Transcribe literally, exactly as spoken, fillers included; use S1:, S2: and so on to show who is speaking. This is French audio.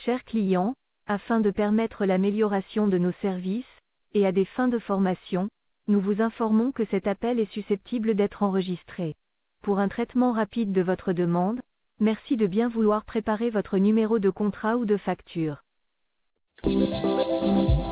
S1: Chers clients, afin de permettre l'amélioration de nos services, et à des fins de formation, nous vous informons que cet appel est susceptible d'être enregistré. Pour un traitement rapide de votre demande, merci de bien vouloir préparer votre numéro de contrat ou de facture.